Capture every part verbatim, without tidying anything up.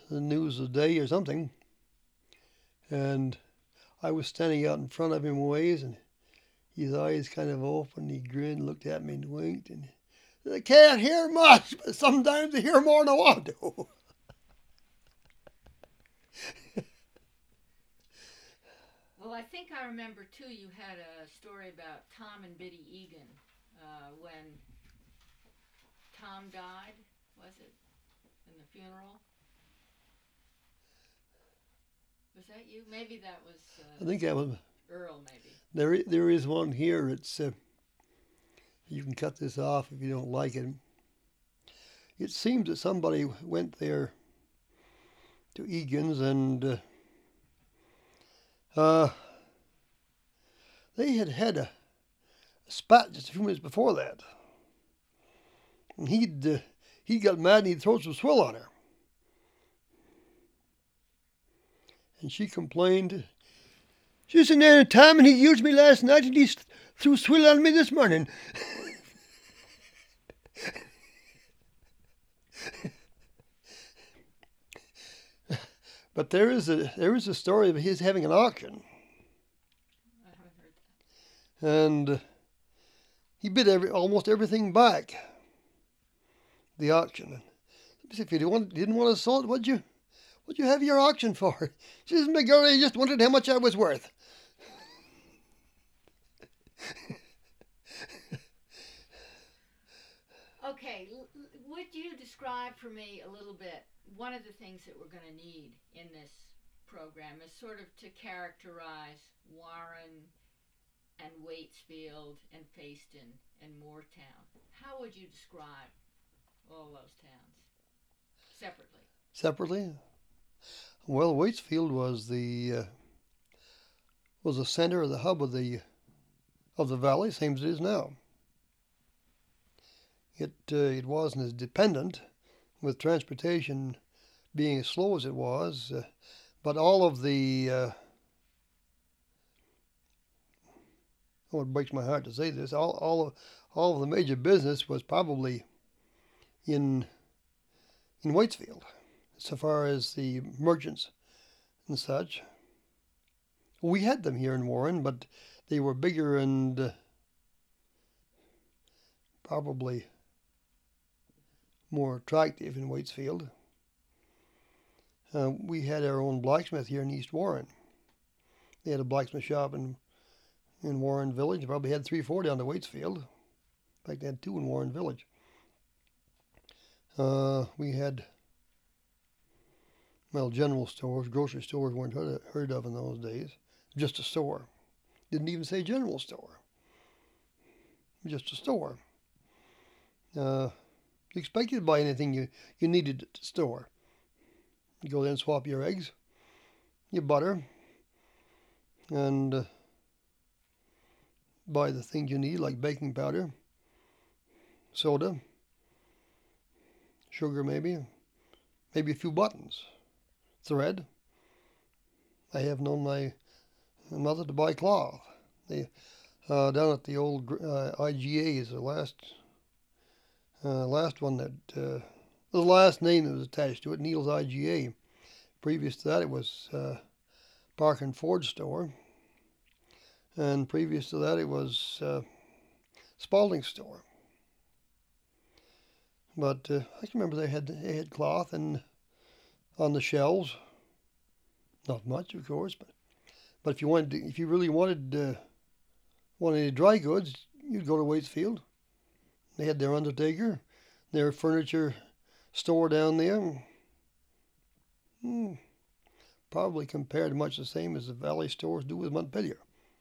the news of the day or something, and I was standing out in front of him a ways, and his eyes kind of opened. He grinned, looked at me, and winked. And I can't hear much, but sometimes I hear more than I want to. Well, I think I remember too. You had a story about Tom and Biddy Egan uh, when Tom died. Was it in the funeral? Was that you? Maybe that was. Uh, I think that was Earl. Maybe there. There is one here. It's uh, you can cut this off if you don't like it. It seems that somebody went there to Egan's and uh, uh, they had had a, a spat just a few minutes before that, and he'd uh, he got mad and he'd throw some swill on her. And she complained, she was in there in time and he used me last night and he threw swill on me this morning. But there is a there is a story of his having an auction. I haven't heard that. And uh, he bid every almost everything back. The auction. If you didn't want, didn't want to sell it, what'd you what'd you have your auction for? She says, my girl, I just wondered how much I was worth. Okay, would you describe for me a little bit, one of the things that we're going to need in this program is sort of to characterize Warren and Waitsfield and Fayston and Moortown. How would you describe all those towns separately? Separately? Well, Waitsfield was the uh, was the center of the hub of the of the valley, same as it is now. It uh, it wasn't as dependent, with transportation being as slow as it was, uh, but all of the uh, oh, it breaks my heart to say this. All all of all of the major business was probably in in Waitsfield, so far as the merchants and such. We had them here in Warren, but they were bigger and uh, probably more attractive in Waitsfield. Uh, we had our own blacksmith here in East Warren. They had a blacksmith shop in in Warren Village. They probably had three or four down to Waitsfield. In fact, they had two in Warren Village. Uh, we had, well, general stores, grocery stores weren't heard of, heard of in those days. Just a store. Didn't even say general store. Just a store. Uh, you expected to buy anything you, you needed at the store. You go there and swap your eggs, your butter, and uh, buy the things you need, like baking powder, soda, sugar maybe, maybe a few buttons, thread. I have known my mother to buy cloth. They, uh, down at the old uh, I G A is the last uh, last one that, uh, the last name that was attached to it, Neil's I G A. Previous to that it was uh, Park and Ford store. And previous to that it was uh, Spalding store. But uh, I can remember they had they had cloth and on the shelves. Not much, of course, but but if you wanted to, if you really wanted uh, wanted any dry goods, you'd go to Waitsfield. They had their undertaker, their furniture store down there. Hmm, probably compared much the same as the valley stores do with Montpelier.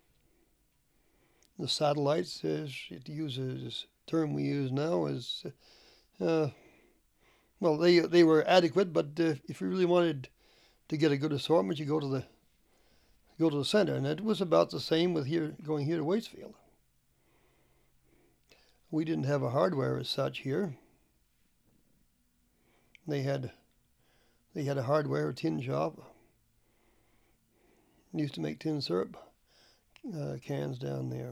The satellites, uh, to use a term we use now, is uh, well, they they were adequate, but uh, if you really wanted to get a good assortment, you go to the go to the center, and it was about the same with here going here to Waitsfield. We didn't have a hardware as such here. They had they had a hardware a tin shop. They used to make tin syrup uh, cans down there.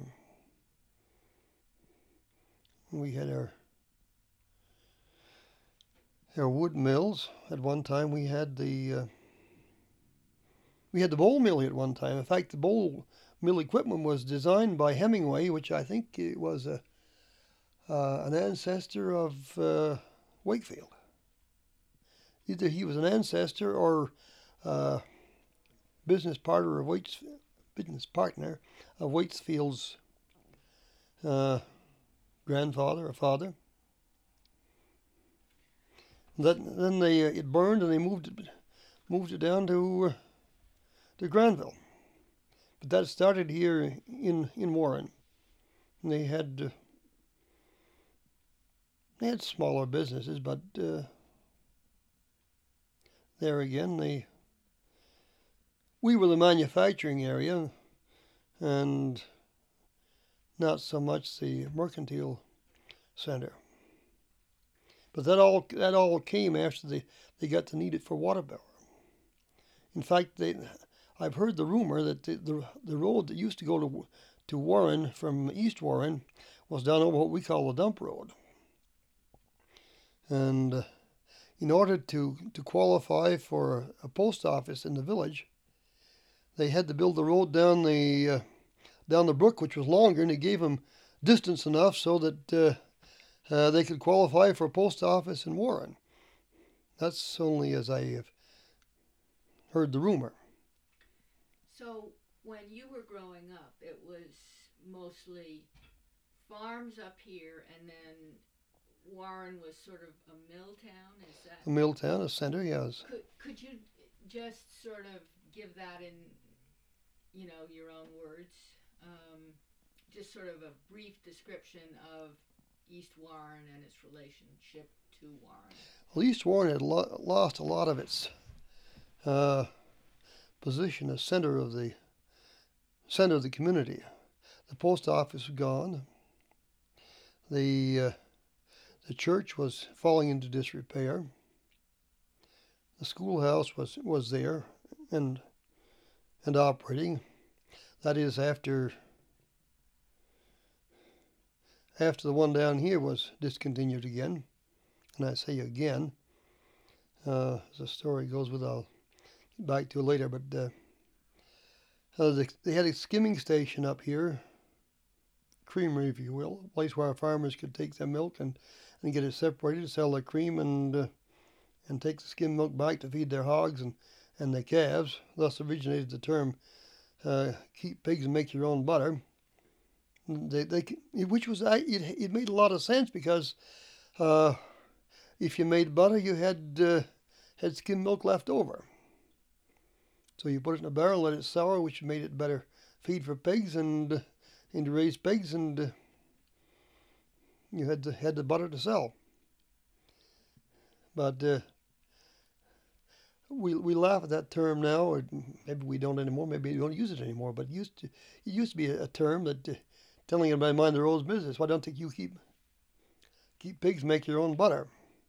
We had our There were wood mills. At one time we had the uh, we had the bowl mill here at one time. In fact, the bowl mill equipment was designed by Hemingway, which I think it was a uh, an ancestor of uh, Wakefield. Either he was an ancestor or uh, business partner of Waits, business partner of Waitsfield's uh, grandfather or father. That, then they uh, it burned and they moved it moved it down to uh, to Granville. But that started here in in Warren. And they had uh, they had smaller businesses, but uh, there again they we were the manufacturing area and not so much the mercantile center. But that all that all came after they, they got to need it for water power. In fact, they I've heard the rumor that the, the the road that used to go to to Warren from East Warren was down over what we call the dump road. And uh, in order to, to qualify for a post office in the village, they had to build the road down the uh, down the brook, which was longer, and it gave them distance enough so that uh, uh, they could qualify for a post office in Warren. That's only as I have heard the rumor. So when you were growing up, it was mostly farms up here, and then Warren was sort of a mill town. Is that a mill town, a center? Yes. Could could you just sort of give that in, you know, your own words? Um, just sort of a brief description of East Warren and its relationship to Warren. Well, East Warren had lo- lost a lot of its uh, position as center of the center of the community. The post office was gone. The uh, the church was falling into disrepair. The schoolhouse was was there and and operating. That is after after the one down here was discontinued again. And I say again, uh, as the story goes, with I'll get back to it later. But uh, uh, they, they had a skimming station up here, creamery, if you will, a place where our farmers could take their milk and, and get it separated, sell their cream, and uh, and take the skim milk back to feed their hogs and, and their calves. Thus originated the term uh, "keep pigs and make your own butter." They, they, which was it, it made a lot of sense because uh, if you made butter, you had uh, had skim milk left over. So you put it in a barrel, let it sour, which made it better feed for pigs and uh, and to raise pigs, and uh, you had the, had the butter to sell. But uh, we we laugh at that term now, or maybe we don't anymore. Maybe we don't use it anymore. But it used to it used to be a, a term that uh, telling everybody mind their own business. Why don't you keep keep pigs, make your own butter?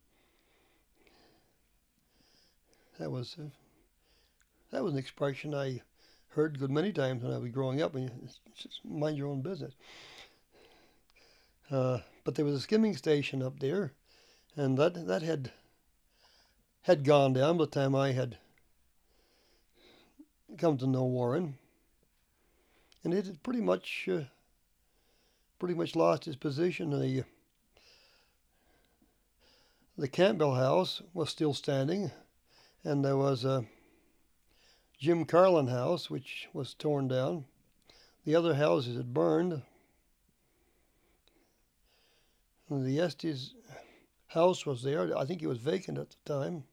That was uh, that was an expression I heard a good many times when I was growing up. And just mind your own business. Uh, but there was a skimming station up there, and that that had had gone down by the time I had come to know Warren, and it had pretty much uh, pretty much lost its position. The the Campbell House was still standing, and there was a Jim Carlin house which was torn down. The other houses had burned. And the Estes house was there. I think it was vacant at the time.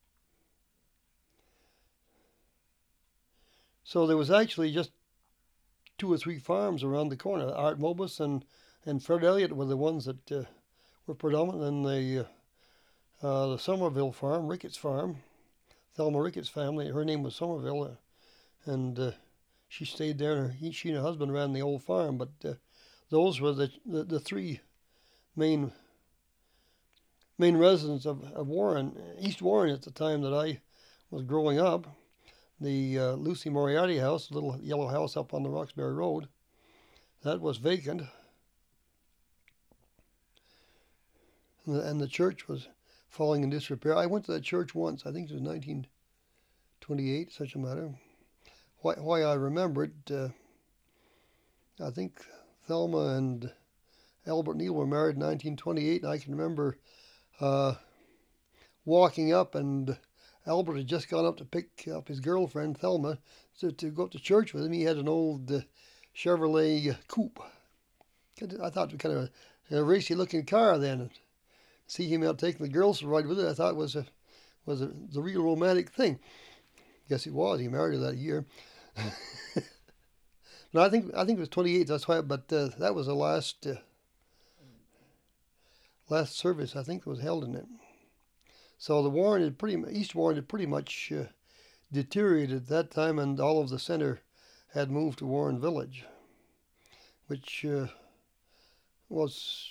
So there was actually just two or three farms around the corner. Art Mobus and, and Fred Elliott were the ones that uh, were predominant in the, uh, uh, the Somerville farm, Ricketts farm. Thelma Ricketts' family, her name was Somerville, uh, and uh, she stayed there. He, she and her husband ran the old farm, but uh, those were the, the, the three main main residents of, of Warren, East Warren at the time that I was growing up. The uh, Lucy Moriarty house, a little yellow house up on the Roxbury Road, that was vacant. And the, and the church was falling in disrepair. I went to that church once. I think it was nineteen twenty-eight, such a matter. Why, why I remember it, uh, I think Thelma and Albert Neal were married in nineteen twenty-eight, and I can remember uh, walking up, and Albert had just gone up to pick up his girlfriend, Thelma, to, to go up to church with him. He had an old uh, Chevrolet coupe. I thought it was kind of a, a racy-looking car then. And see him out taking the girls to ride with it, I thought was a was a, was a real romantic thing. Guess it was. He married her that year. No, I think I think it was twenty-eight. That's why. But uh, that was the last uh, last service I think was held in it. So the Warren had pretty East Warren had pretty much uh, deteriorated at that time, and all of the center had moved to Warren Village, which uh, was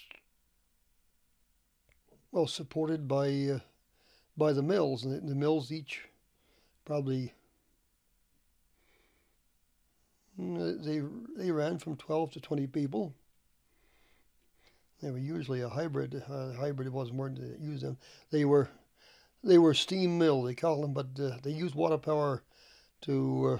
well supported by uh, by the mills, and the, the mills each probably. They they ran from twelve to twenty people. They were usually a hybrid. Uh, hybrid it wasn't word to use them. They were they were steam mill, they call them, but uh, they used water power to uh,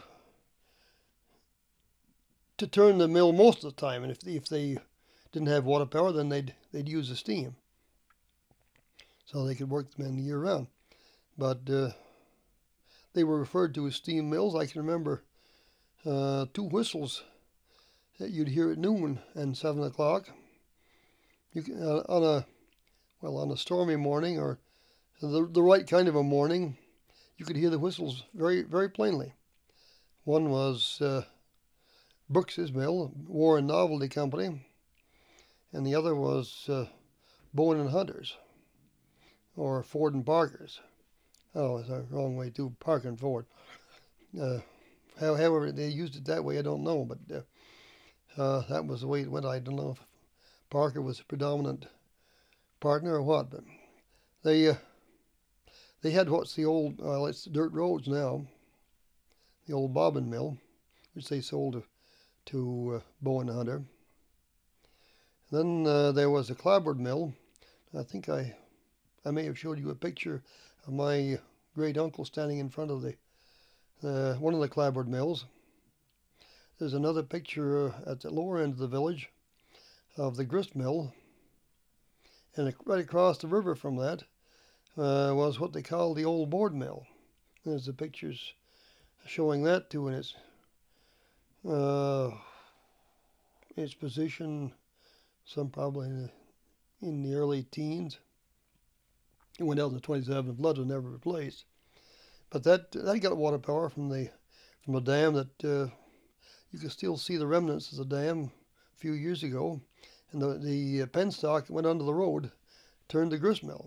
to turn the mill most of the time. And if they, if they didn't have water power, then they'd they'd use the steam, so they could work them in year round. But uh, they were referred to as steam mills. I can remember. Uh, two whistles that you'd hear at noon and seven o'clock. You can, uh, on a well on a stormy morning or the the right kind of a morning, you could hear the whistles very very plainly. One was uh, Brooks's mill, Warren Novelty Company, and the other was uh, Bowen and Hunter's, or Ford and Parker's. Oh, it's a wrong way too. Parker and Ford. Uh, However, they used it that way, I don't know, but uh, uh, that was the way it went. I don't know if Parker was a predominant partner or what, but they uh, they had what's the old, well, it's dirt roads now, the old bobbin mill, which they sold to, to uh, Bowen Hunter. Then uh, there was a clapboard mill. I think I, I may have showed you a picture of my great uncle standing in front of the Uh, one of the clapboard mills. There's another picture uh, at the lower end of the village of the grist mill, and right across the river from that uh, was what they call the old board mill. There's the pictures showing that too in its uh, its position, some probably in the, in the early teens. It went out in the twenty-seven. Flood was never replaced. But that that got water power from the from a dam that uh, you can still see the remnants of the dam a few years ago, and the the penstock that went under the road turned the grist mill.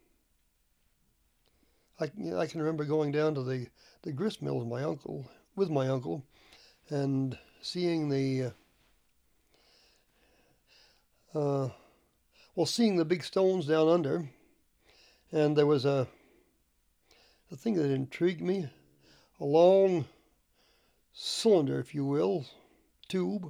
I I can remember going down to the the grist mill with my uncle with my uncle, and seeing the uh, uh, well seeing the big stones down under, and there was a. The thing that intrigued me, a long cylinder, if you will, tube,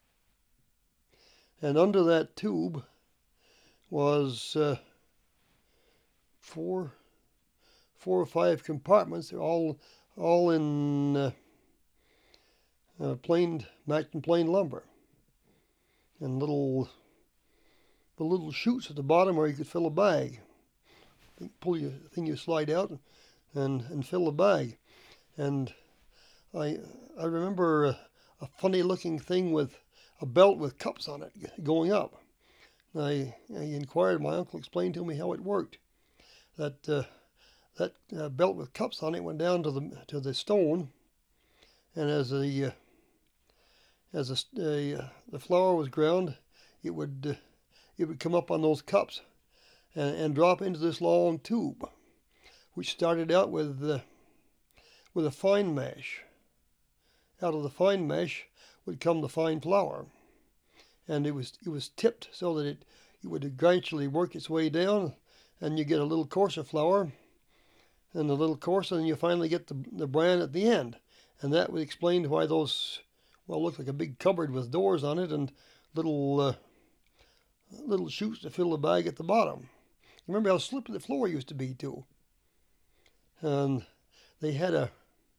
and under that tube was uh, four, four or five compartments. They're all, all in uh, uh, plain, matched in plain lumber, and little, the little chutes at the bottom where you could fill a bag. You pull your thing, you slide out. And, and fill the bag. And I I remember a, a funny looking thing with a belt with cups on it going up. And I, I inquired, my uncle explained to me how it worked. That uh, that uh, belt with cups on it went down to the to the stone, and as the uh, as the, uh, the flour was ground, it would uh, it would come up on those cups and, and drop into this long tube, which started out with uh, with a fine mesh. Out of the fine mesh would come the fine flour, and it was it was tipped so that it, it would gradually work its way down, and you get a little coarser flour, and a little coarser, and you finally get the the bran at the end, and that would explain why those well looked like a big cupboard with doors on it and little uh, little chutes to fill the bag at the bottom. You remember how slippery the floor used to be too. And they had a,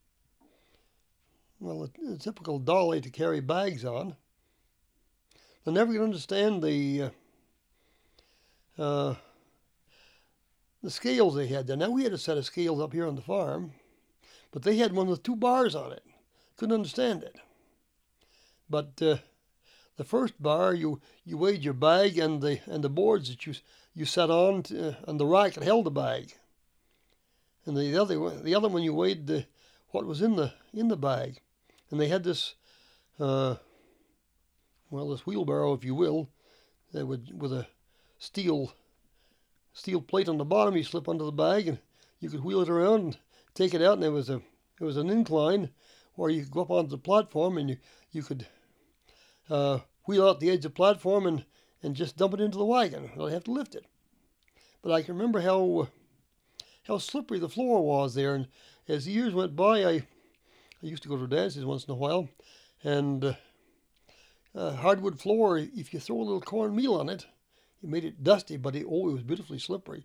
well, a, a typical dolly to carry bags on. I never could understand the uh, uh, the scales they had there. Now we had a set of scales up here on the farm, but they had one with two bars on it. Couldn't understand it. But uh, the first bar, you, you weighed your bag and the and the boards that you you sat on to, uh, on the rack that held the bag. And the other the other one you weighed the what was in the in the bag. And they had this, uh, well, this wheelbarrow, if you will, that would with a steel steel plate on the bottom. You slip under the bag and you could wheel it around and take it out. And there was a it was an incline where you could go up onto the platform and you you could uh, wheel out the edge of the platform and and just dump it into the wagon. You'd have to lift it. But I can remember how how slippery the floor was there. And as the years went by, I I used to go to dances once in a while, and uh, uh, hardwood floor. If you throw a little cornmeal on it, it made it dusty, but it, oh, it was beautifully slippery.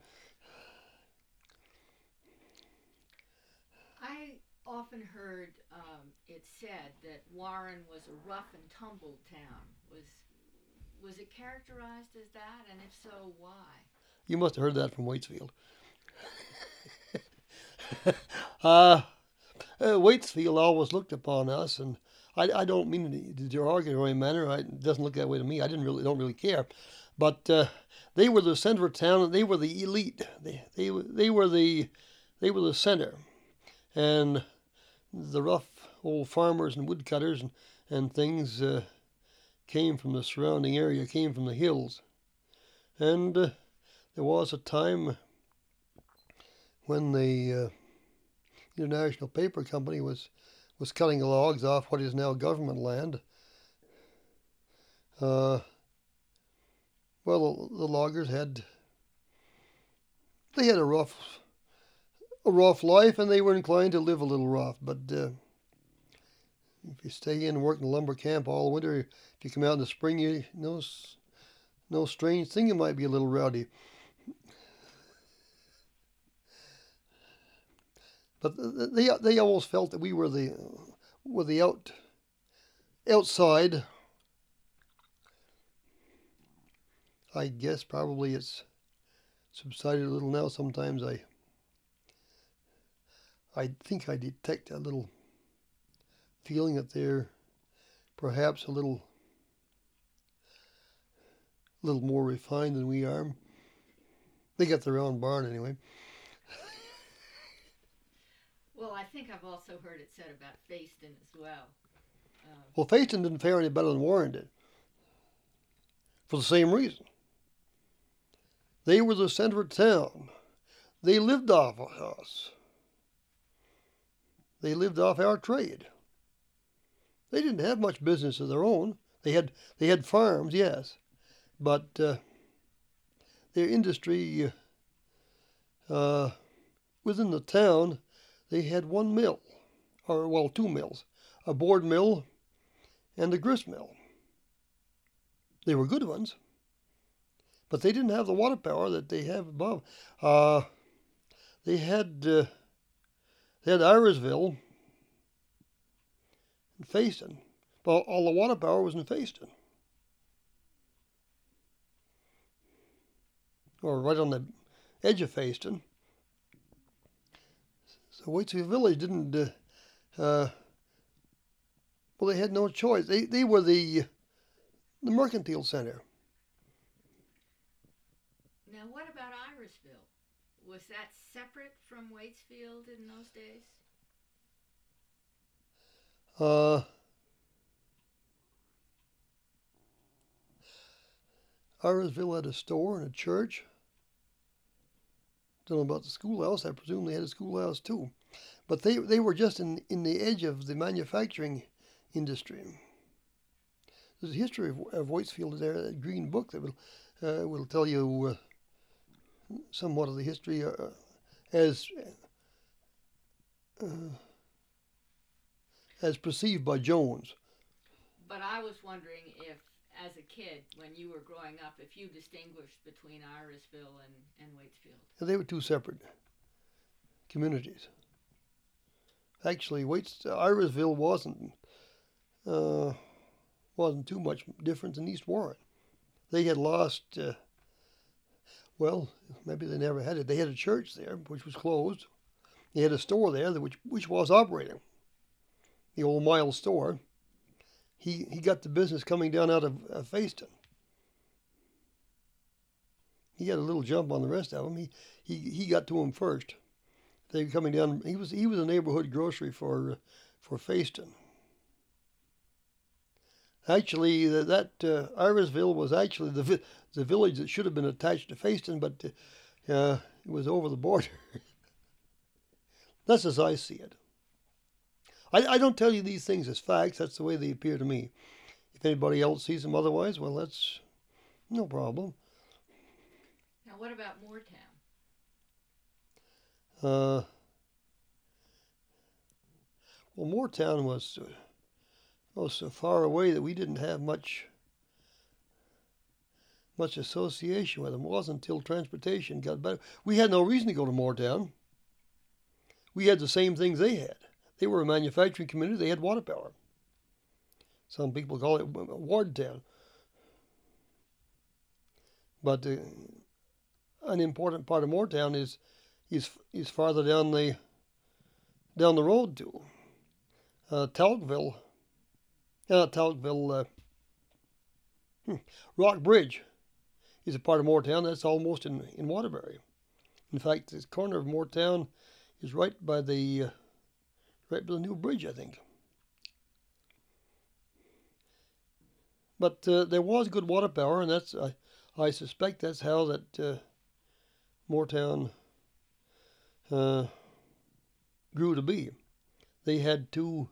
I often heard um, it said that Warren was a rough and tumble town. Was was it characterized as that? And if so, why? You must have heard that from Waitsfield. uh, uh, Waitsfield always looked upon us, and I, I don't mean it in a derogatory manner. I, it doesn't look that way to me. I didn't really don't really care, but uh, they were the center of town, and they were the elite. They they they were the they were the center, and the rough old farmers and woodcutters and and things uh, came from the surrounding area, came from the hills, and uh, there was a time when the uh, International Paper Company was was cutting the logs off what is now government land. Uh, well, the, the loggers had they had a rough a rough life, and they were inclined to live a little rough. But uh, if you stay in and work in a lumber camp all winter, if you come out in the spring, you no no strange thing, you might be a little rowdy. But they they always felt that we were the were the out outside. I guess probably it's subsided a little now. Sometimes I I think I detect a little feeling that they're perhaps a little a little more refined than we are. They got their own barn anyway. Well, I think I've also heard it said about Fayston as well. Um, Well, Fayston didn't fare any better than Warren did, for the same reason. They were the center of town. They lived off of us. They lived off our trade. They didn't have much business of their own. They had they had farms, yes, but uh, their industry uh, within the town. They had one mill, or well, two mills, a board mill and a grist mill. They were good ones, but they didn't have the water power that they have above. Uh, they had uh, they had Irisville and Fayston. Well, all the water power was in Fayston, or right on the edge of Fayston. So Waitsfield Village didn't, uh, uh, well, they had no choice. They they were the the mercantile center. now, what about Irisville? Was that separate from Waitsfield in those days? Uh, Irisville had a store and a church. Don't know about the schoolhouse. I presume they had a schoolhouse too. But they, they were just in, in the edge of the manufacturing industry. There's a history of, of Waitsfield there, a green book that will, uh, will tell you uh, somewhat of the history uh, as uh, as perceived by Jones. But I was wondering if, as a kid when you were growing up, if you distinguished between Irisville and, and Waitsfield? They were two separate communities. Actually, Waits, Irisville wasn't uh, wasn't too much different than East Warren. They had lost, uh, well, maybe they never had it. They had a church there, which was closed. They had a store there, that which which was operating. The old Miles store. He he got the business coming down out of uh, Fayston. He had a little jump on the rest of them. He he he got to him first. They were coming down. He was he was a neighborhood grocery for uh, for Fayston. Actually, uh, that uh, Irisville was actually the vi- the village that should have been attached to Fayston, but uh, uh, it was over the border. That's as I see it. I, I don't tell you these things as facts. That's the way they appear to me. If anybody else sees them otherwise, well, that's no problem. Now, what about Moortown? Uh, well, Moortown was, uh, was so far away that we didn't have much much association with them. It wasn't until transportation got better. We had no reason to go to Moortown. We had the same things they had. They were a manufacturing community. They had water power. Some people call it Wardtown. But uh, an important part of Moortown is is is farther down the down the road to uh, Talkville. Uh, not Talkville. Uh, hmm, Rock Bridge is a part of Moortown. That's almost in in Waterbury. In fact, this corner of Moortown is right by the uh, right by the new bridge, I think. But uh, there was good water power, and that's I, I suspect that's how that uh, Moortown uh, grew to be. They had two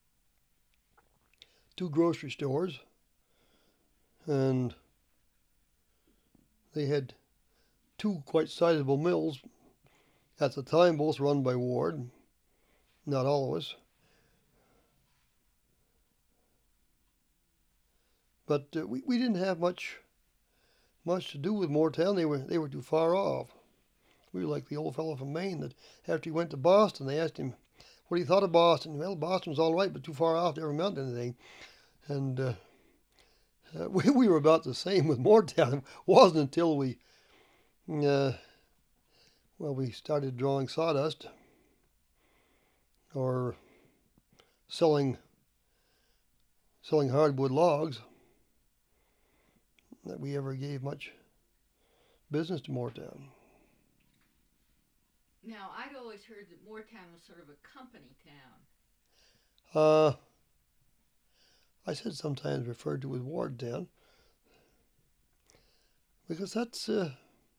two grocery stores, and they had two quite sizable mills at the time, both run by Ward. Not all of us. But uh, we, we didn't have much much to do with Moortown. They were they were too far off. We were like the old fellow from Maine that after he went to Boston, they asked him what he thought of Boston. Well, Boston was all right, but too far off to ever amount to anything. And uh, uh, we, we were about the same with Moortown. It wasn't until we, uh, well, we started drawing sawdust or selling selling hardwood logs that we ever gave much business to Moortown. Now, I'd always heard that Moortown was sort of a company town. Uh, I said sometimes referred to as Wardtown because that's uh,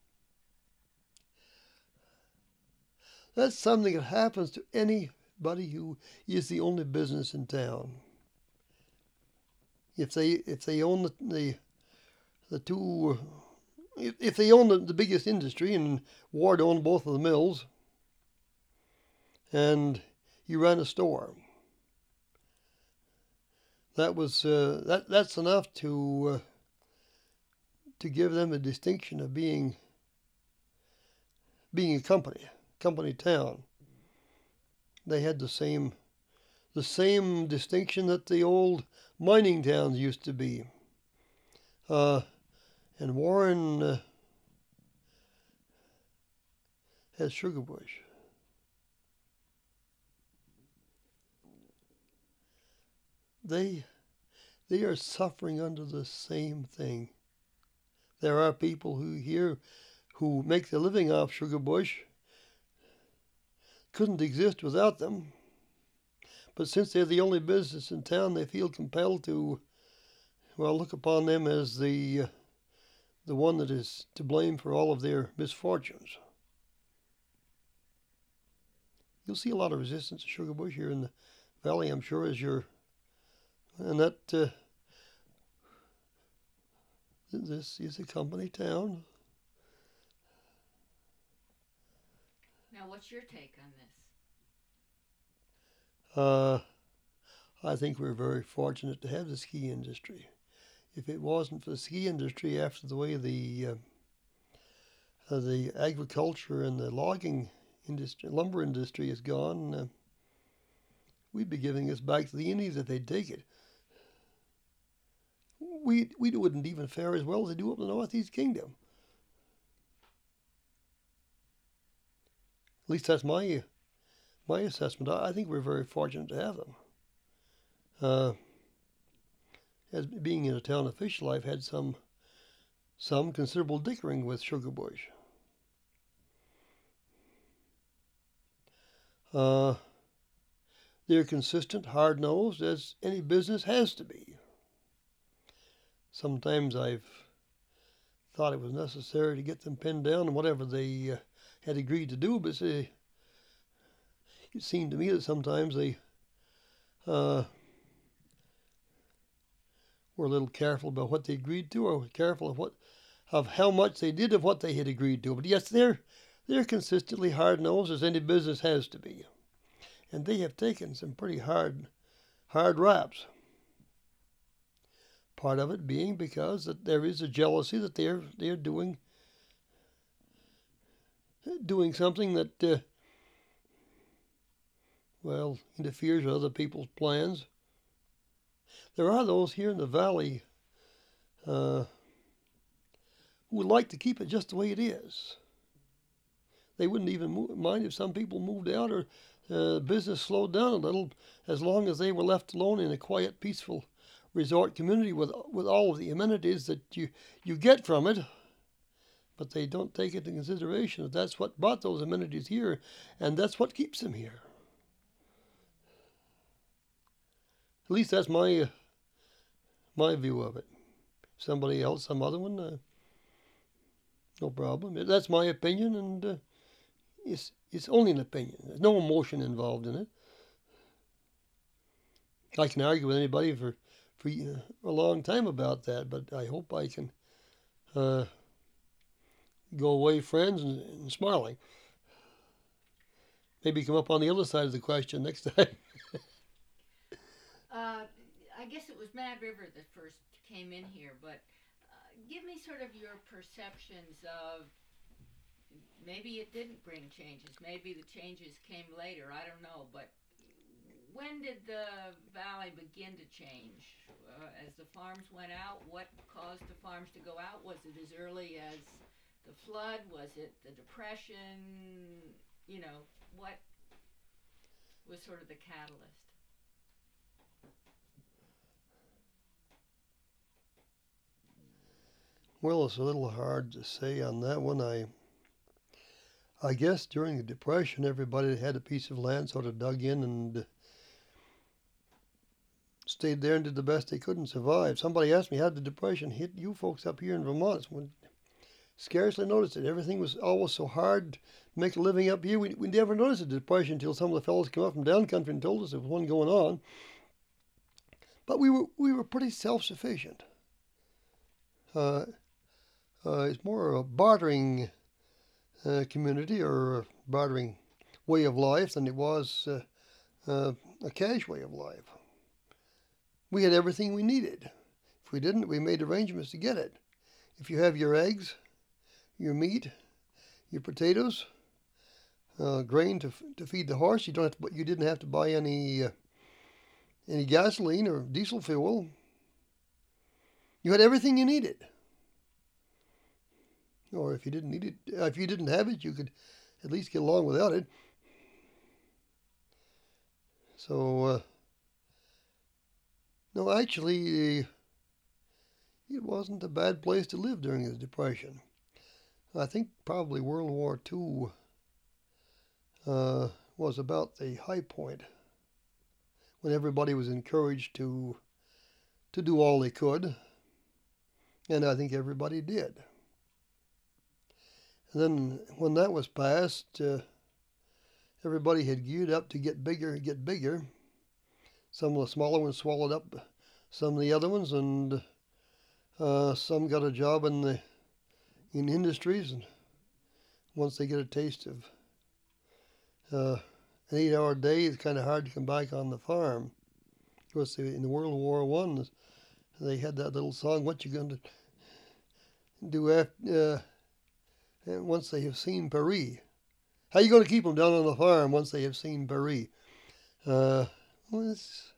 that's something that happens to anybody who is the only business in town. If they if they own the the, the two, if, if they own the, the biggest industry, and Ward owned both of the mills, and he ran a store, that was uh, that that's enough to uh, to give them a distinction of being being a company company town. They had the same the same distinction that the old mining towns used to be. Uh, and Warren uh, has Sugarbush. They they are suffering under the same thing. There are people who here who make their living off Sugarbush, couldn't exist without them. But since they're the only business in town, they feel compelled to, well, look upon them as the uh, the one that is to blame for all of their misfortunes. You'll see a lot of resistance to Sugarbush here in the valley, I'm sure, as you're, and that uh, this is a company town. Now, what's your take on this? Uh, I think we're very fortunate to have the ski industry. if it wasn't for the ski industry, after the way the uh, uh, the agriculture and the logging industry, lumber industry has gone, uh, we'd be giving this back to the Indians if they'd take it. We we wouldn't even fare as well as they do up in the Northeast Kingdom. At least that's my my assessment. I, I think we're very fortunate to have them. Uh, as being in a town official, I've had some some considerable dickering with Sugarbush. Uh, they're consistent, hard-nosed, as any business has to be. Sometimes I've thought it was necessary to get them pinned down on whatever they uh, had agreed to do, but they, it seemed to me that sometimes they uh, were a little careful about what they agreed to, or careful of what, of how much they did of what they had agreed to. But yes, they're they're consistently hard-nosed, as any business has to be, and they have taken some pretty hard hard raps. Part of it being because that there is a jealousy that they're they're doing doing something that uh, well interferes with other people's plans. There are those here in the valley uh, who would like to keep it just the way it is. They wouldn't even move, mind if some people moved out or uh, business slowed down a little, as long as they were left alone in a quiet, peaceful resort community with with all of the amenities that you, you get from it. But they don't take into consideration that that's what brought those amenities here, and that's what keeps them here. At least that's my uh, my view of it. Somebody else, some other one, uh, no problem. That's my opinion, and uh, it's it's only an opinion. There's no emotion involved in it. I can argue with anybody for for uh, a long time about that, but I hope I can uh, go away friends and, and smiling. Maybe come up on the other side of the question next time. uh, I guess it was Mad River that first came in here, but uh, give me sort of your perceptions of, maybe it didn't bring changes, maybe the changes came later, I don't know, but when did the valley begin to change? Uh, as the farms went out, what caused the farms to go out? Was it as early as the flood? Was it the Depression? You know, what was sort of the catalyst? Well, it's a little hard to say on that one. I I guess during the Depression, everybody that had a piece of land sort of dug in and stayed there and did the best they could and survived. Somebody asked me, how did the Depression hit you folks up here in Vermont? I scarcely noticed it. Everything was always so hard to make a living up here. We, we never noticed the Depression until some of the fellows came up from down country and told us there was one going on. But we were we were pretty self-sufficient. Uh, uh, it's more a bartering uh, community or a bartering way of life than it was uh, uh, a cash way of life. We had everything we needed. If we didn't, we made arrangements to get it. If you have your eggs, your meat, your potatoes, uh, grain to to feed the horse, you don't have to, you didn't have to buy any uh, any gasoline or diesel fuel. You had everything you needed. Or if you didn't need it, if you didn't have it, you could at least get along without it. So, uh, no, actually, it wasn't a bad place to live during the Depression. I think probably World War Two uh, was about the high point, when everybody was encouraged to to do all they could, and I think everybody did. And then when that was passed, uh, everybody had geared up to get bigger, get bigger. Some of the smaller ones swallowed up some of the other ones, and uh, some got a job in the in industries. And once they get a taste of uh, an eight-hour day, it's kind of hard to come back on the farm. Of course, in the World War One, they had that little song, "What you gonna do after uh, once they have seen Paris? How you gonna keep them down on the farm once they have seen Paris?" Uh, well, it's,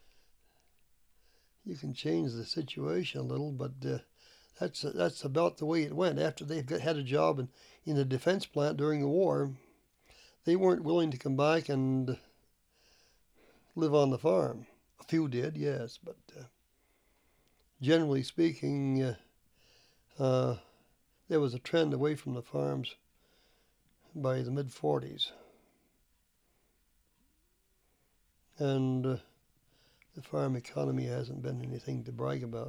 you can change the situation a little, but uh, that's that's about the way it went. After they had a job in, in a defense plant during the war, they weren't willing to come back and live on the farm. A few did, yes, but uh, generally speaking, uh, uh, there was a trend away from the farms by the mid forties. And uh, the farm economy hasn't been anything to brag about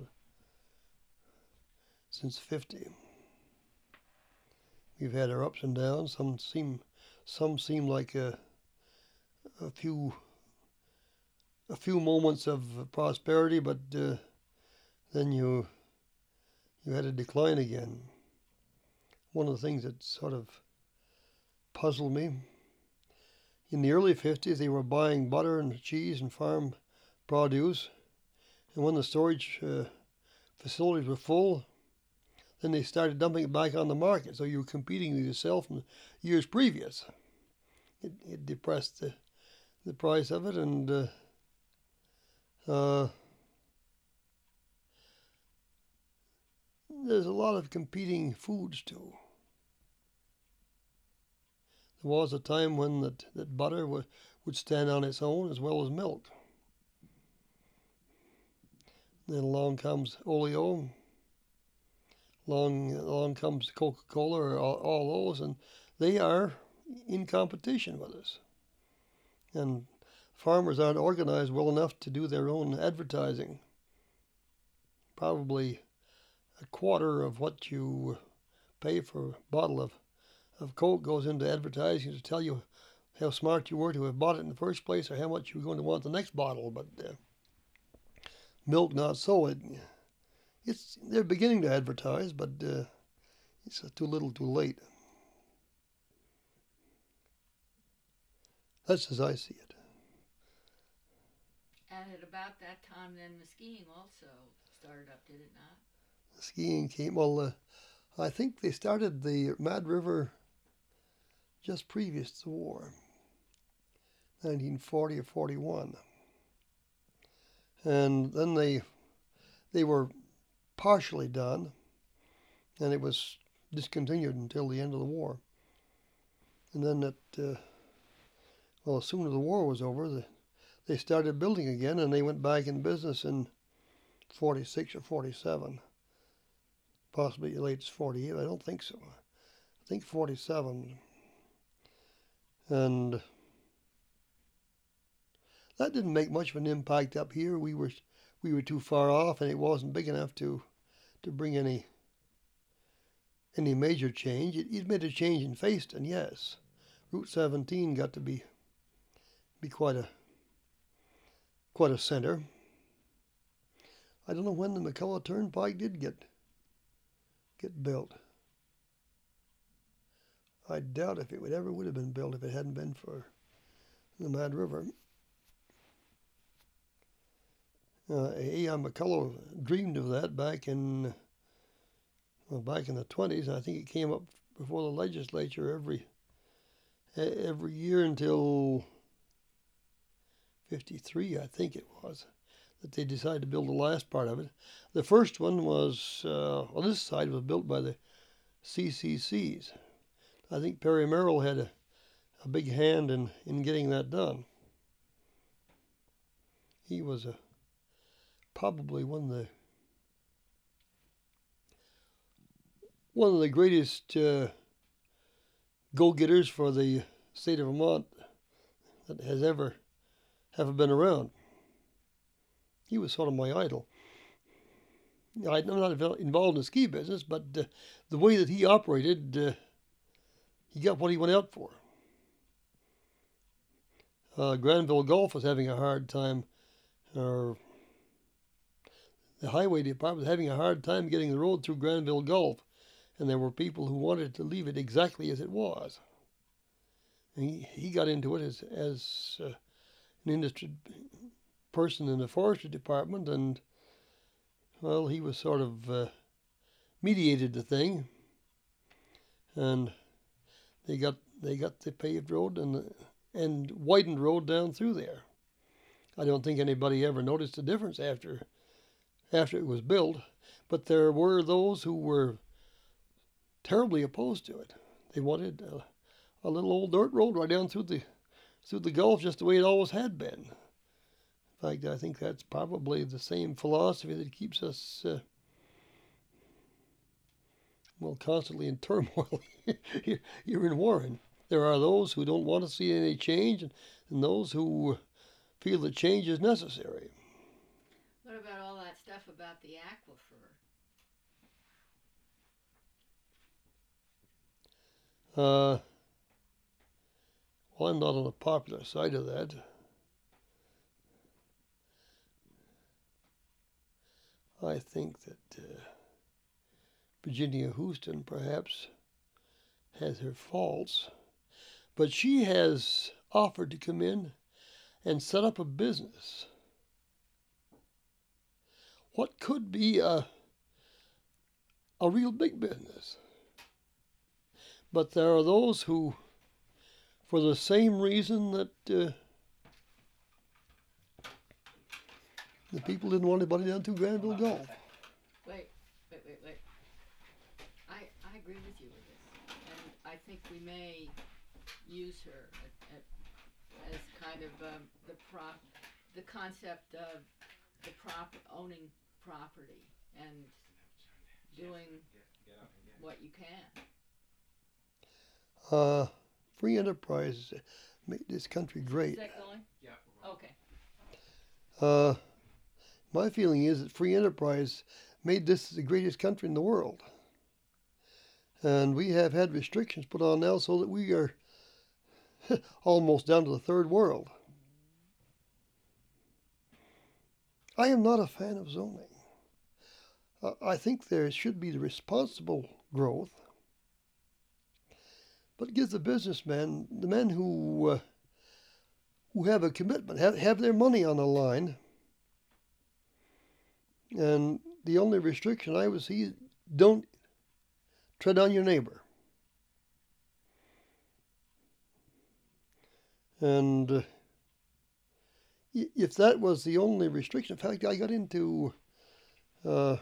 since fifty. We've had our ups and downs. Some seem, some seem like a, a few, a few moments of prosperity, but uh, then you, you had a decline again. One of the things that sort of puzzled me, in the early fifties, they were buying butter and cheese and farm produce, and when the storage uh, facilities were full, then they started dumping it back on the market. So you were competing with yourself from the years previous. It, it depressed the, the price of it, and uh, uh, there's a lot of competing foods too. There was a time when that, that butter would, would stand on its own as well as milk. Then along comes Oleo, along, along comes Coca-Cola, or all, all those, and they are in competition with us. And farmers aren't organized well enough to do their own advertising. Probably a quarter of what you pay for a bottle of, of Coke goes into advertising to tell you how smart you were to have bought it in the first place, or how much you were going to want the next bottle. But uh, milk, not so. It, it's they're beginning to advertise, but uh, it's too little, too late. That's as I see it. And at about that time, then the skiing also started up, did it not? The skiing came. Well, uh, I think they started the Mad River just previous to the war, nineteen forty or forty-one. And then they they were partially done, and it was discontinued until the end of the war. And then that, uh, well, as soon as the war was over, the, they started building again, and they went back in business in forty-six or forty-seven, possibly as late as forty-eight. I don't think so. I think forty-seven. And that didn't make much of an impact up here. We were we were too far off, and it wasn't big enough to to bring any any major change. It, it made a change in Fayston, yes. Route seventeen got to be be quite a quite a center. I don't know when the McCullough Turnpike did get get built. I doubt if it would ever would have been built if it hadn't been for the Mad River. Uh, A I McCullough dreamed of that back in well, back in the twenties. I think it came up before the legislature every every year until fifty-three, I think it was, that they decided to build the last part of it. The first one was, uh, well, this side was built by the C C Cs. I think Perry Merrill had a, a big hand in, in getting that done. He was a, probably one of the one of the greatest uh, go-getters for the state of Vermont that has ever ever been around. He was sort of my idol. I'm not involved in the ski business, but uh, the way that he operated, uh, he got what he went out for. Uh, Granville Gulf was having a hard time, or the highway department was having a hard time getting the road through Granville Gulf, and there were people who wanted to leave it exactly as it was. And he, he got into it as, as uh, an industry person in the forestry department, and well, he was sort of uh, mediated the thing, and they got they got the paved road and and widened road down through there. I don't think anybody ever noticed the difference after after it was built, but there were those who were terribly opposed to it. They wanted a, a little old dirt road right down through the through the Gulf, just the way it always had been. In fact, I think that's probably the same philosophy that keeps us, uh, well, constantly in turmoil here, here in Warren. There are those who don't want to see any change, and, and those who feel that change is necessary. What about all that stuff about the aquifer? Uh, well, I'm not on the popular side of that. I think that uh, Virginia Houston perhaps has her faults, but she has offered to come in and set up a business. What could be a, a real big business? But there are those who, for the same reason that uh, the people didn't want anybody down to Granville Gulf. Wait, wait, wait, wait. I, I agree with you with this. And I think we may use her at, at, as kind of um, the prop, the concept of the prop owning property and doing what you can. Uh, free enterprise make this country great. Is that going? Yeah. Okay. Uh, my feeling is that free enterprise made this the greatest country in the world. And we have had restrictions put on now so that we are almost down to the third world. I am not a fan of zoning. Uh, I think there should be the responsible growth, but give the businessmen, the men who uh, who have a commitment, have, have their money on the line. And the only restriction I would see is don't tread on your neighbor. And uh, if that was the only restriction, in fact, I got into uh,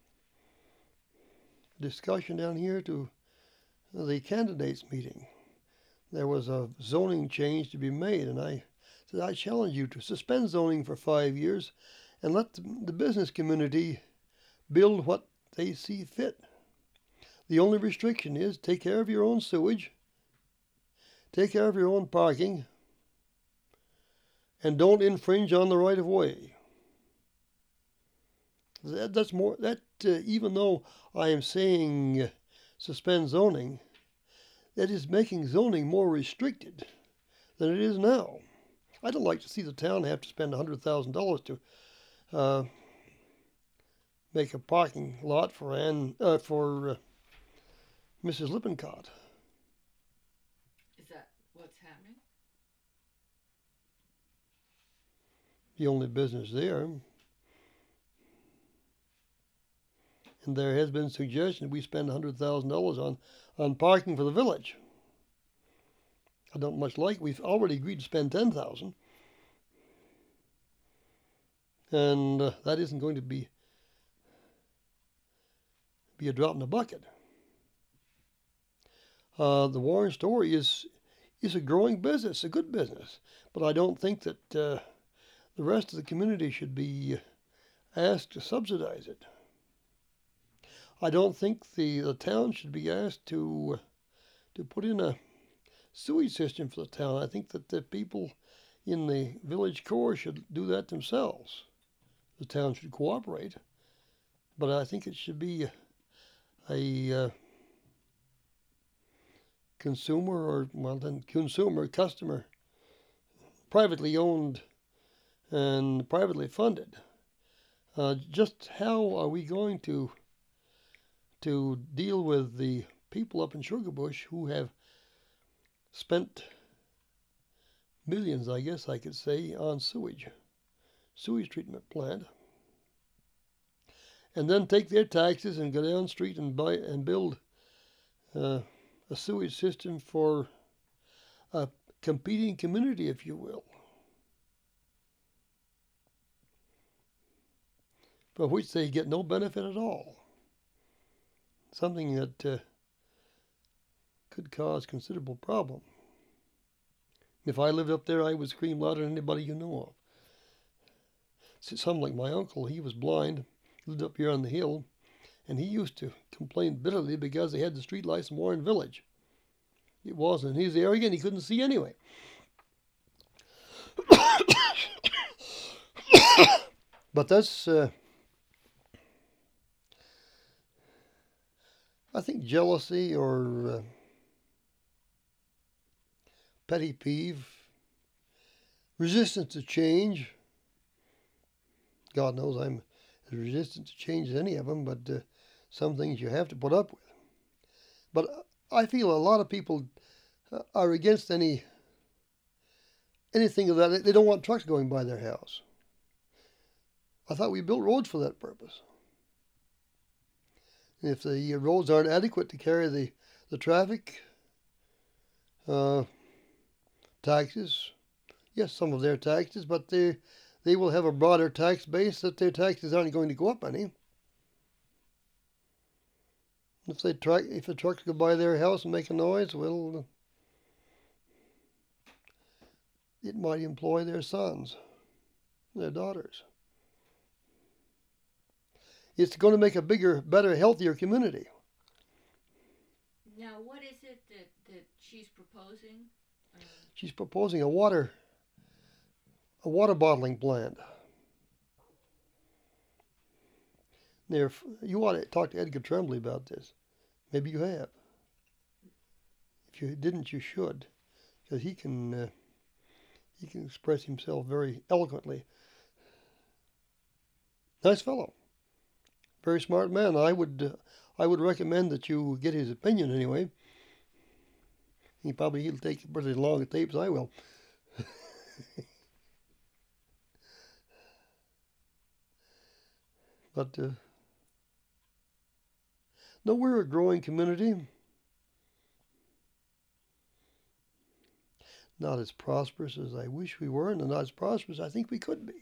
discussion down here to the candidates meeting. There was a zoning change to be made, and I said, I challenge you to suspend zoning for five years and let the, the business community build what they see fit. The only restriction is take care of your own sewage, take care of your own parking, and don't infringe on the right of way. That, that's more, that uh, even though I am saying uh, suspend zoning, that is making zoning more restricted than it is now. I don't like to see the town have to spend one hundred thousand dollars to uh, make a parking lot for Ann, uh, for uh, Missus Lippincott. Is that what's happening? The only business there. And there has been suggestion we spend one hundred thousand dollars on, on parking for the village. I don't much like it. We've already agreed to spend ten thousand dollars. And uh, that isn't going to be, be a drop in the bucket. Uh, the Warren Story is, is a growing business, a good business. But I don't think that uh, the rest of the community should be asked to subsidize it. I don't think the, the town should be asked to to put in a sewage system for the town. I think that the people in the village core should do that themselves. The town should cooperate, but I think it should be a, a uh, consumer or, well then, consumer, customer, privately owned and privately funded. Uh, just how are we going to to deal with the people up in Sugarbush who have spent millions, I guess I could say, on sewage, sewage treatment plant. and then take their taxes and go down the street and buy and build uh, a sewage system for a competing community, if you will, for which they get no benefit at all. Something that uh, could cause considerable problem. If I lived up there, I would scream louder than anybody you know of. Some like my uncle, he was blind, lived up here on the hill, and he used to complain bitterly because they had the street lights in Warren Village. It wasn't in his area, and he couldn't see anyway. But that's, uh, I think, jealousy or uh, petty peeve, resistance to change. God knows I'm as resistant to change as any of them, but uh, some things you have to put up with. But I feel a lot of people are against any anything of that. They don't want trucks going by their house. I thought we built roads for that purpose. If the roads aren't adequate to carry the, the traffic, uh, taxes, yes, some of their taxes, but they they will have a broader tax base that their taxes aren't going to go up any. If they truck, if the trucks go by their house and make a noise, well, it might employ their sons, their daughters. It's going to make a bigger, better, healthier community. Now, what is it that, that she's proposing? Um, she's proposing a water, a water bottling plant. There, you ought to talk to Edgar Tremblay about this. Maybe you have. If you didn't, you should, because he can uh, he can express himself very eloquently. Nice fellow, very smart man. I would uh, I would recommend that you get his opinion anyway. He probably he'll take pretty long a tape as I will. But uh, no, we're a growing community. Not as prosperous as I wish we were, and not as prosperous I think we could be.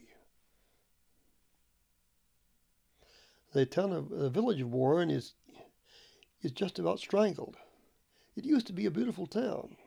The town of the village of Warren is is just about strangled. It used to be a beautiful town,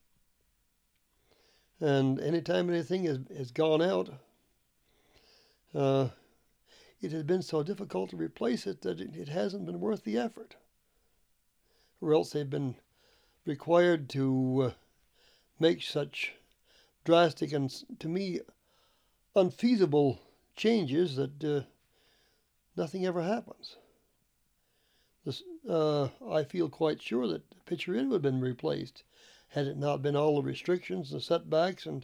and anytime anything has, has gone out, uh, it has been so difficult to replace it that it, it hasn't been worth the effort. Or else they've been required to uh, make such drastic and, to me, unfeasible changes that uh, nothing ever happens. This, uh, I feel quite sure that Pitcher Inn would have been replaced had it not been all the restrictions and setbacks, and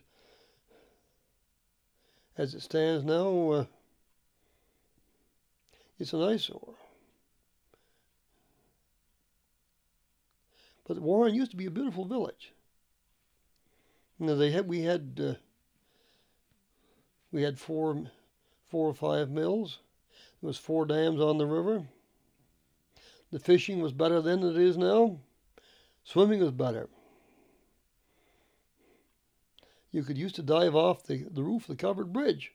as it stands now, uh, it's an eyesore. But Warren used to be a beautiful village. You know, they had we had uh, we had four four or five mills. There was four dams on the river. The fishing was better then than it is now. Swimming was better. You could used to dive off the, the roof of the covered bridge.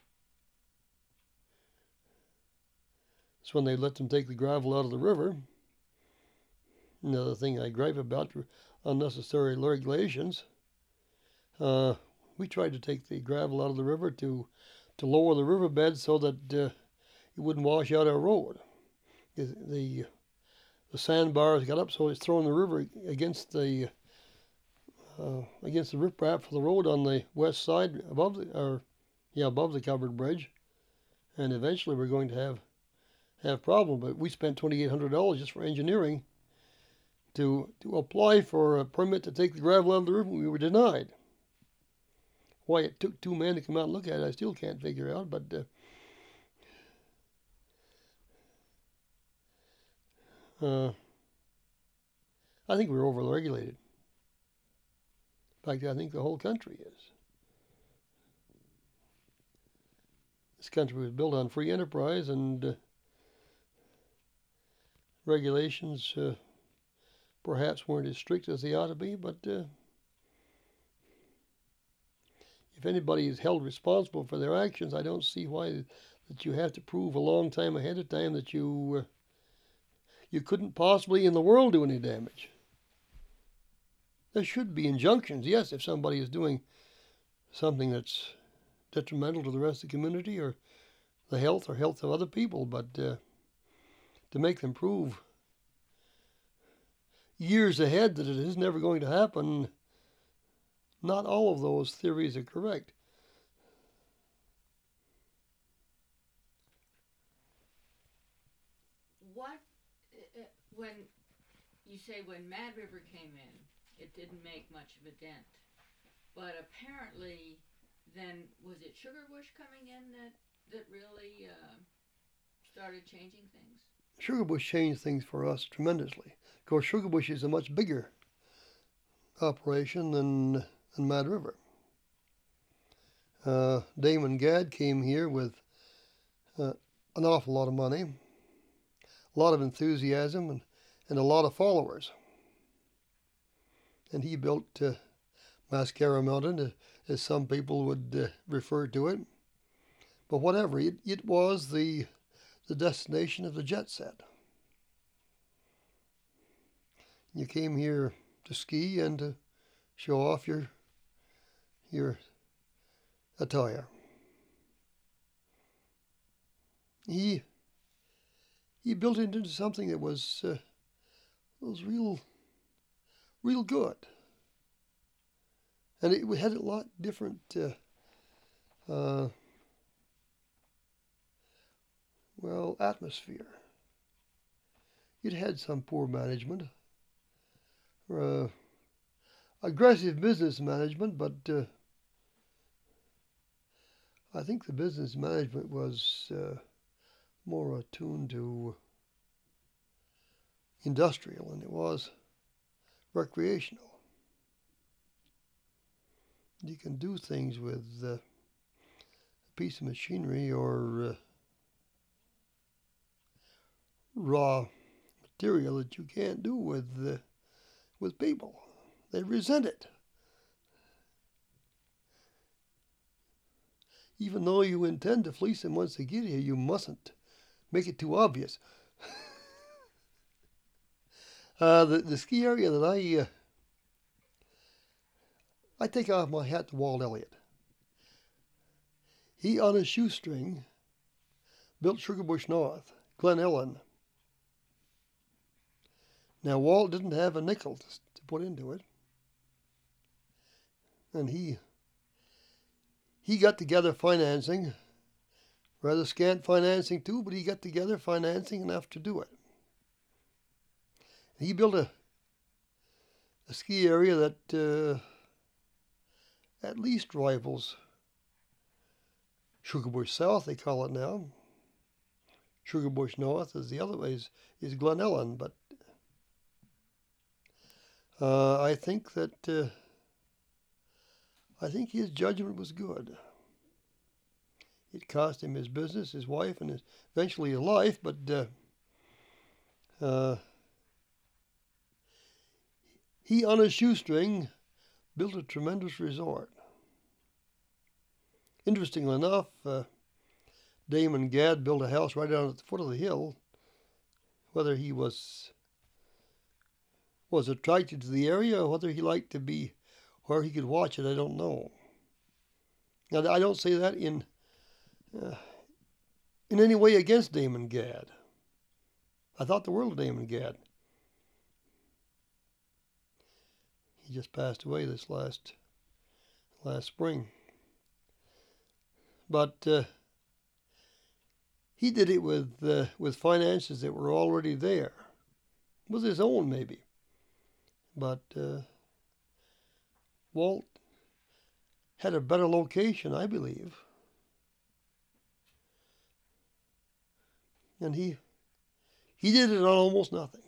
It's when they let them take the gravel out of the river. Another thing I gripe about, unnecessary regulations. Uh, we tried to take the gravel out of the river to, to lower the riverbed so that uh, it wouldn't wash out our road. The, the, the sandbars got up so it's throwing the river against the uh, against the riprap for the road on the west side above the or yeah above the covered bridge, and eventually we're going to have have problem. But we spent twenty-eight hundred dollars just for engineering to to apply for a permit to take the gravel out of the river. We were denied. Why it took two men to come out and look at it, I still can't figure out. But uh, uh, I think we're over-regulated. In fact, I think the whole country is. This country was built on free enterprise, and uh, regulations uh, perhaps weren't as strict as they ought to be, but uh, if anybody is held responsible for their actions, I don't see why that you have to prove a long time ahead of time that you uh, you couldn't possibly in the world do any damage. There should be injunctions, yes, if somebody is doing something that's detrimental to the rest of the community or the health or health of other people, but uh, to make them prove years ahead that it is never going to happen, not all of those theories are correct. What, uh, when you say when Mad River came in, it didn't make much of a dent, but apparently then, was it Sugarbush coming in that, that really uh, started changing things? Sugarbush changed things for us tremendously. Of course, Sugarbush is a much bigger operation than, than Mad River. Uh, Damon Gadd came here with uh, an awful lot of money, a lot of enthusiasm, and, and a lot of followers. And he built uh, Mascara Mountain, uh, as some people would uh, refer to it. But whatever, it, it was the, the destination of the jet set. You came here to ski and to show off your, your attire. He, he built it into something that was, uh, was real, real good. And it had a lot different uh, uh, well, atmosphere. It had some poor management, uh, aggressive business management, but uh, I think the business management was uh, more attuned to industrial than it was recreational. You can do things with uh, a piece of machinery or uh, raw material that you can't do with uh, with people. They resent it. Even though you intend to fleece them once they get here, you mustn't make it too obvious. uh, the, the ski area that I... Uh, I take off my hat to Walt Elliott. He, on a shoestring, built Sugarbush North, Glen Ellen. Now, Walt didn't have a nickel to, to put into it. And he, he got together financing, rather scant financing too, but he got together financing enough to do it. He built a, a ski area that... Uh, at least rivals Sugarbush South, they call it now. Sugarbush North is the other way, is, is Glen Ellen, but uh, I think that uh, I think his judgment was good. It cost him his business, his wife, and his, eventually his life, but uh, uh, he, on a shoestring, built a tremendous resort. Interestingly enough, uh, Damon Gadd built a house right down at the foot of the hill. Whether he was was attracted to the area or whether he liked to be where he could watch it, I don't know. Now, I don't say that in uh, in any way against Damon Gadd. I thought the world of Damon Gadd. He just passed away this last last spring. But uh, he did it with uh, with finances that were already there. With his own, maybe. But uh, Walt had a better location, I believe. And he he did it on almost nothing.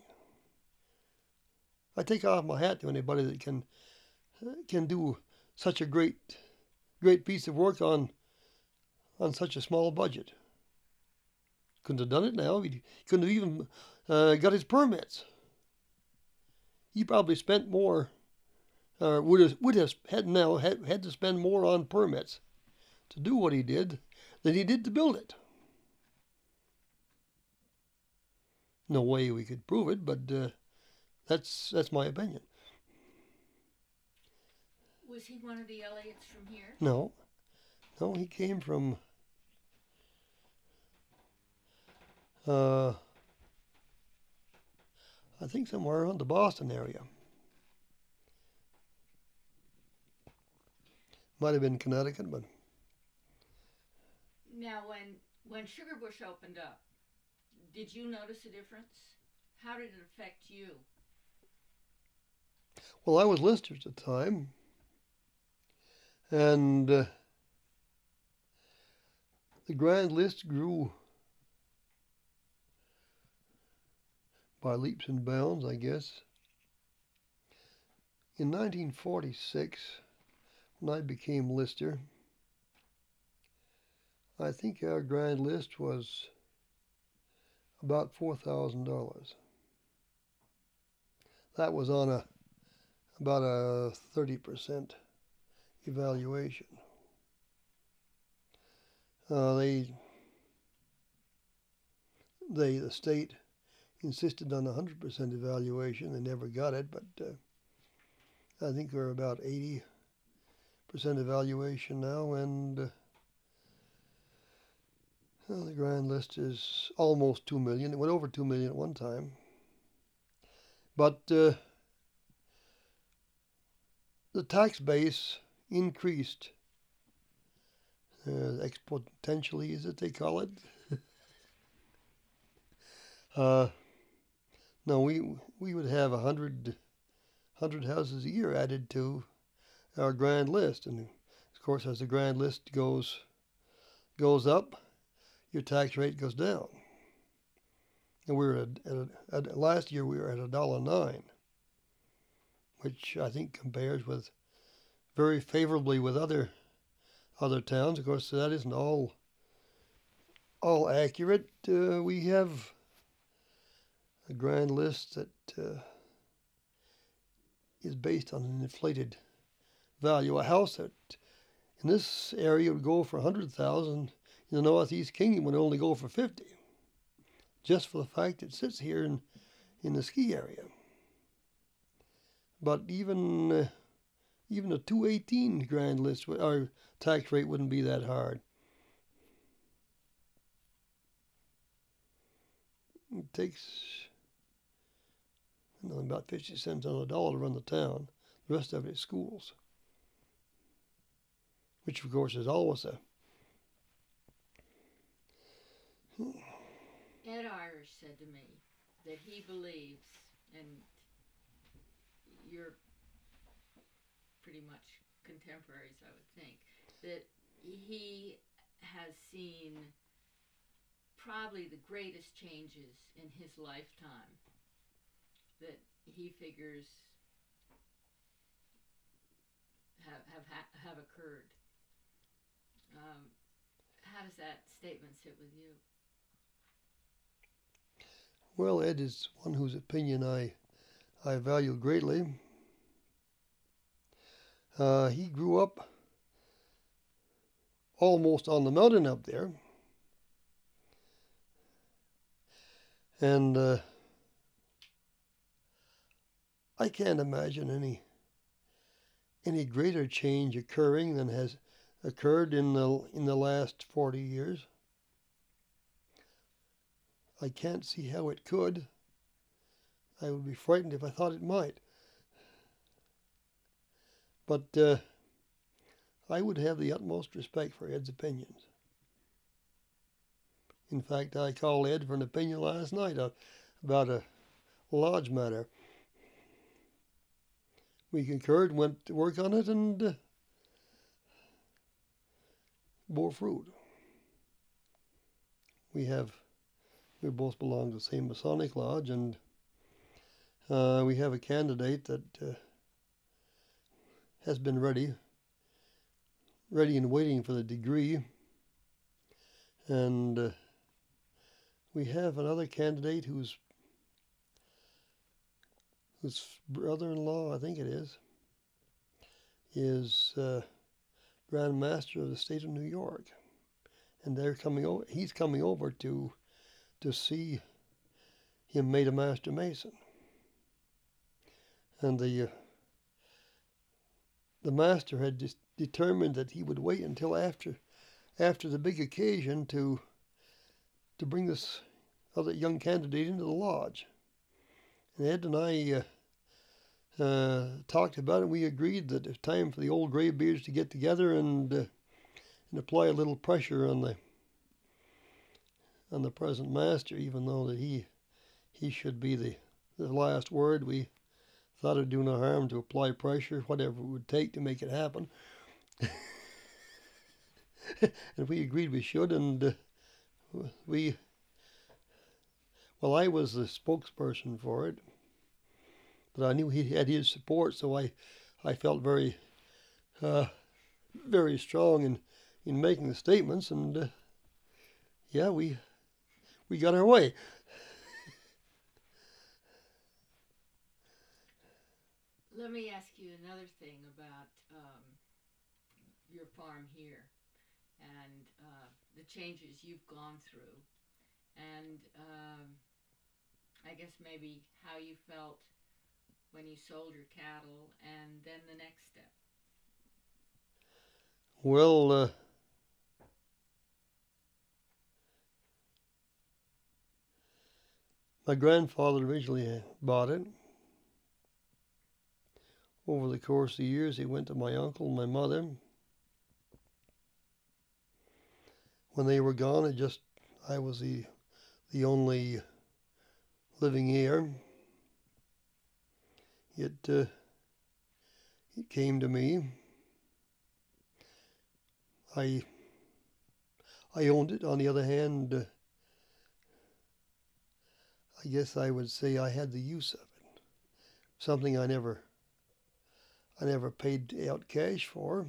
I take off my hat to anybody that can can do such a great great piece of work on on such a small budget. Couldn't have done it now. He couldn't have even uh, got his permits. He probably spent more, or would have would have had now had, had to spend more on permits to do what he did than he did to build it. No way we could prove it, but uh, that's that's my opinion. Was he one of the Elliots from here? No, no, he came from uh, I think somewhere around the Boston area. Might have been Connecticut, but now when when Sugarbush opened up, did you notice a difference? How did it affect you? Well, I was lister at the time, and uh, the Grand List grew by leaps and bounds, I guess. In nineteen forty-six, when I became lister, I think our Grand List was about four thousand dollars. That was on a about a thirty percent evaluation. Uh, they, they, the state insisted on a one hundred percent evaluation. They never got it, but uh, I think we're about eighty percent evaluation now, and uh, well, the Grand List is almost two million. It went over two million at one time. But uh, the tax base increased uh, exponentially, is it they call it? uh, no, we we would have a hundred hundred houses a year added to our Grand List, and of course, as the Grand List goes goes up, your tax rate goes down. And we were at, at, at last year we were at a dollar nine, which I think compares with very favorably with other other towns. Of course, that isn't all all accurate. Uh, we have a Grand List that uh, is based on an inflated value. A house that in this area would go for a hundred thousand, in the Northeast Kingdom would only go for fifty, just for the fact it sits here in in the ski area. But even uh, even a two eighteen Grand List, our tax rate wouldn't be that hard. It takes you know, about fifty cents on the dollar to run the town. The rest of it is schools, which of course is always a. Ed Irish said to me that he believes, and you're pretty much contemporaries, I would think, that he has seen probably the greatest changes in his lifetime that he figures have have have occurred. Um, how does that statement sit with you? Well, Ed is one whose opinion I I value greatly. Uh, he grew up almost on the mountain up there, and uh, I can't imagine any any greater change occurring than has occurred in the in the last forty years. I can't see how it could. I would be frightened if I thought it might. But uh, I would have the utmost respect for Ed's opinions. In fact, I called Ed for an opinion last night uh, about a lodge matter. We concurred, went to work on it, and uh, bore fruit. We have, we both belong to the same Masonic lodge, and uh, we have a candidate that uh, has been ready, ready and waiting for the degree, and uh, we have another candidate whose whose brother-in-law, I think it is, is uh, Grand Master of the state of New York, and they're coming over. He's coming over to to see him made a Master Mason, and the uh, the master had just determined that he would wait until after after the big occasion to to bring this other young candidate into the lodge. And Ed and I uh, uh, talked about it. We agreed that it's time for the old graybeards to get together and uh, and apply a little pressure on the on the present master, even though that he he should be the, the last word. We thought it'd do no harm to apply pressure, whatever it would take to make it happen. And we agreed we should, and uh, we, well, I was the spokesperson for it, but I knew he had his support, so I, I felt very, uh, very strong in, in making the statements, and uh, yeah, we, we got our way. Let me ask you another thing about um, your farm here and uh, the changes you've gone through, and um, I guess maybe how you felt when you sold your cattle, and then the next step. Well, uh, my grandfather originally bought it. Over the course of the years, he went to my uncle and my mother. When they were gone, it just I was the the only living heir. It uh, it came to me. I I owned it. On the other hand, uh, I guess I would say I had the use of it. Something I never I never paid out cash for.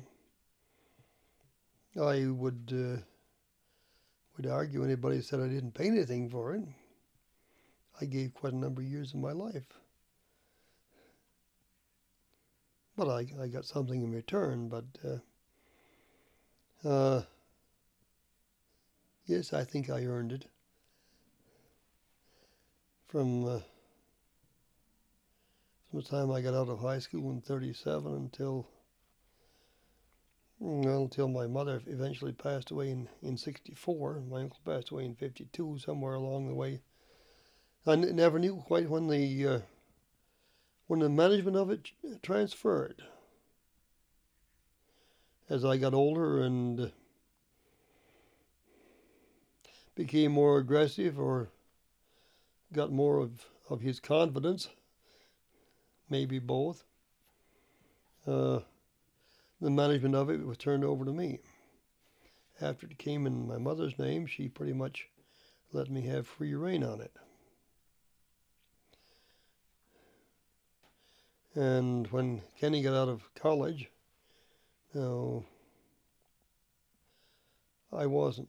I would uh, would argue anybody said I didn't pay anything for it. I gave quite a number of years of my life. But I, I got something in return. But uh, uh, yes, I think I earned it. From, uh, from the time I got out of high school in thirty-seven until well, until my mother eventually passed away in, in sixty-four. My uncle passed away in fifty-two, somewhere along the way. I n- never knew quite when the uh, when the management of it transferred. As I got older and became more aggressive or got more of, of his confidence, maybe both, uh, the management of it was turned over to me. After it came in my mother's name, she pretty much let me have free rein on it. And when Kenny got out of college, no, I wasn't.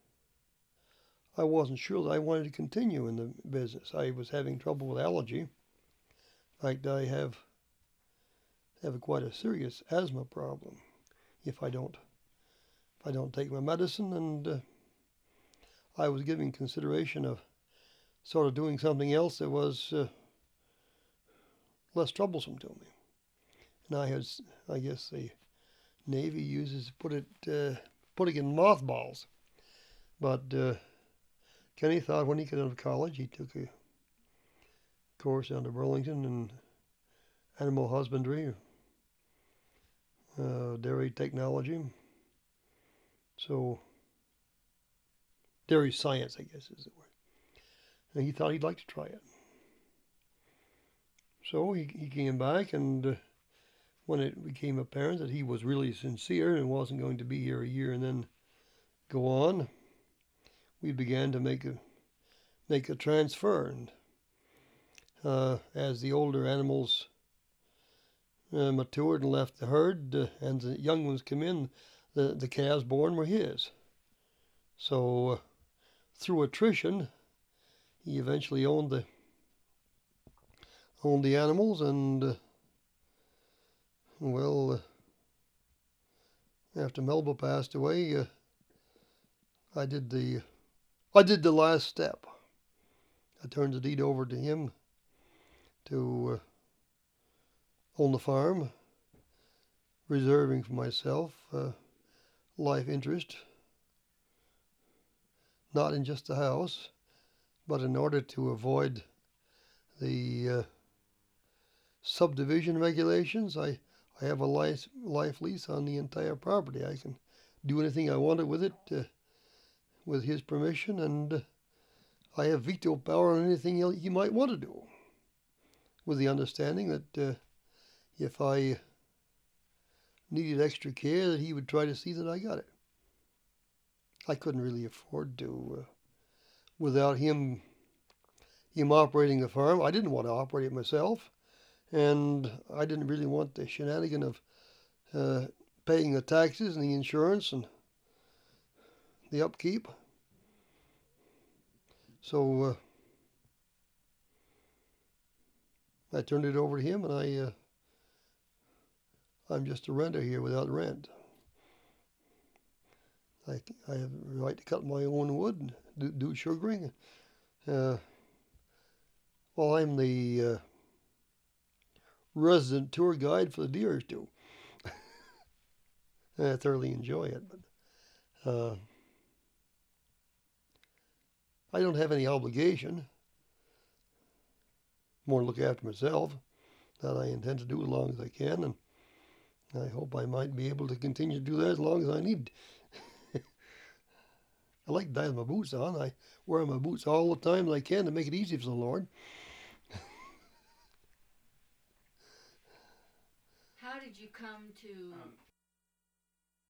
I wasn't sure that I wanted to continue in the business. I was having trouble with allergy. In fact, I have have quite a serious asthma problem if I don't if I don't take my medicine. And uh, I was giving consideration of sort of doing something else that was uh, less troublesome to me. And I had, I guess the Navy uses put it uh, putting in mothballs. But uh, Kenny thought when he got out of college, he took a course down to Burlington in animal husbandry, uh, dairy technology. So, dairy science, I guess is the word. And he thought he'd like to try it. So he, he came back, and uh, when it became apparent that he was really sincere and wasn't going to be here a year and then go on, we began to make a make a transfer. And uh, as the older animals uh, matured and left the herd, uh, and the young ones come in, the, the calves born were his. So uh, through attrition, he eventually owned the owned the animals, and uh, well, uh, after Melba passed away, uh, I did the I did the last step. I turned the deed over to him to uh, own the farm, reserving for myself uh, life interest, not in just the house, but in order to avoid the uh, subdivision regulations. I, I have a life, life lease on the entire property. I can do anything I wanted with it uh, with his permission, and uh, I have veto power on anything he, he might want to do, with the understanding that uh, if I needed extra care, that he would try to see that I got it. I couldn't really afford to, uh, without him him operating the farm. I didn't want to operate it myself, and I didn't really want the shenanigan of uh, paying the taxes and the insurance and the upkeep. So uh, I turned it over to him, and I uh, I'm just a renter here without rent. I, I have the right to cut my own wood and do, do sugaring. Uh, well, I'm the uh, resident tour guide for the deers too. I thoroughly enjoy it, but uh, I don't have any obligation more to look after myself. That I intend to do as long as I can, and I hope I might be able to continue to do that as long as I need. I like to have my boots on. I wear my boots all the time that I can to make it easy for the Lord. How did you come to Um,